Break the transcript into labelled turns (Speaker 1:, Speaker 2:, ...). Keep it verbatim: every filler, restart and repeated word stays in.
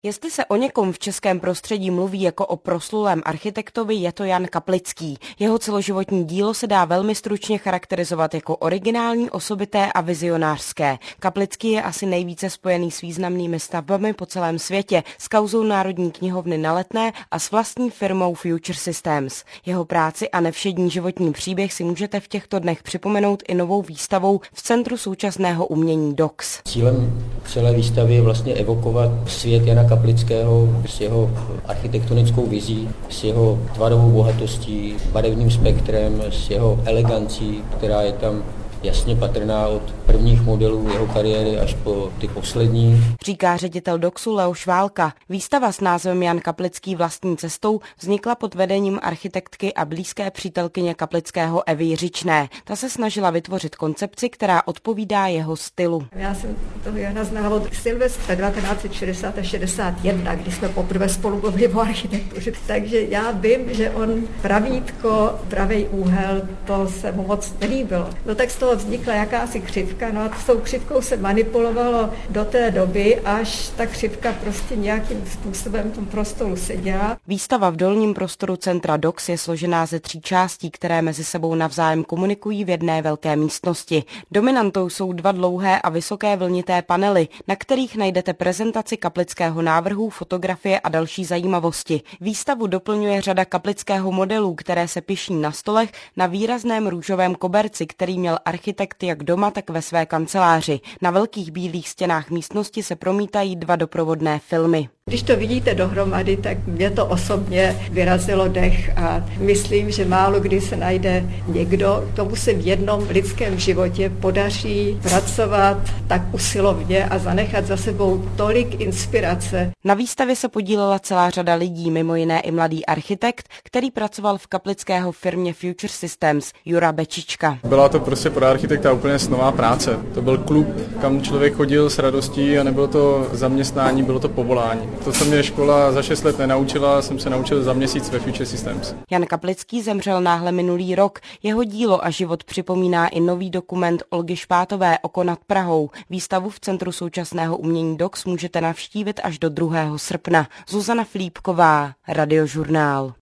Speaker 1: Jestli se o někom v českém prostředí mluví jako o proslulém architektovi, je to Jan Kaplický. Jeho celoživotní dílo se dá velmi stručně charakterizovat jako originální, osobité a vizionářské. Kaplický je asi nejvíce spojený s významnými stavbami po celém světě, s kauzou Národní knihovny na Letné a s vlastní firmou Future Systems. Jeho práci a nevšední životní příběh si můžete v těchto dnech připomenout i novou výstavou v Centru současného umění D O K S.
Speaker 2: Cílem celé výstavy je vlastně evokovat svět Jana Kaplického s jeho architektonickou vizí, s jeho tvarovou bohatostí, barevným spektrem, s jeho elegancí, která je tam jasně patrná od prvních modelů jeho kariéry až po ty poslední.
Speaker 1: Říká ředitel D O K S u Leo Šválka. Výstava s názvem Jan Kaplický vlastní cestou vznikla pod vedením architektky a blízké přítelkyně Kaplického Evy Jiřičné. Ta se snažila vytvořit koncepci, která odpovídá jeho stylu.
Speaker 3: Já jsem toho Jana znala od Silvestra devatenáct set šedesát a šedesát jedna, kdy jsme poprvé spolu mluvili o architektuře. Takže já vím, že on pravítko, pravej úhel, to se mu moc nelíbilo. No tak z toho vznikla jakási křivka, no a s tou křivkou se manipulovalo do té doby, až ta křivka prostě nějakým způsobem v tom prostoru seděla.
Speaker 1: Výstava v dolním prostoru centra D O K S je složená ze tří částí, které mezi sebou navzájem komunikují v jedné velké místnosti. Dominantou jsou dva dlouhé a vysoké vlnité panely, na kterých najdete prezentaci kaplického návrhu, fotografie a další zajímavosti. Výstavu doplňuje řada kaplického modelů, které se pyšní na stolech na výrazném růžovém koberci, který měl architekt jak doma, tak ve své kanceláři. Na velkých bílých stěnách místnosti se promítají dva doprovodné filmy.
Speaker 3: Když to vidíte dohromady, tak mě to osobně vyrazilo dech a myslím, že málo kdy se najde někdo, komu se v jednom lidském životě podaří pracovat tak usilovně a zanechat za sebou tolik inspirace.
Speaker 1: Na výstavě se podílela celá řada lidí, mimo jiné i mladý architekt, který pracoval v kaplického firmě Future Systems, Jura Bečička.
Speaker 4: Byla to prostě pro architekta úplně snová práce. To byl klub, kam člověk chodil s radostí a nebylo to zaměstnání, bylo to povolání. To, co mě škola za šest let nenaučila, jsem se naučil za měsíc ve Future Systems.
Speaker 1: Jan Kaplický zemřel náhle minulý rok. Jeho dílo a život připomíná i nový dokument Olgy Špátové Oko nad Prahou. Výstavu v Centru současného umění D O K S můžete navštívit až do druhého srpna. Zuzana Flípková, Radiožurnál.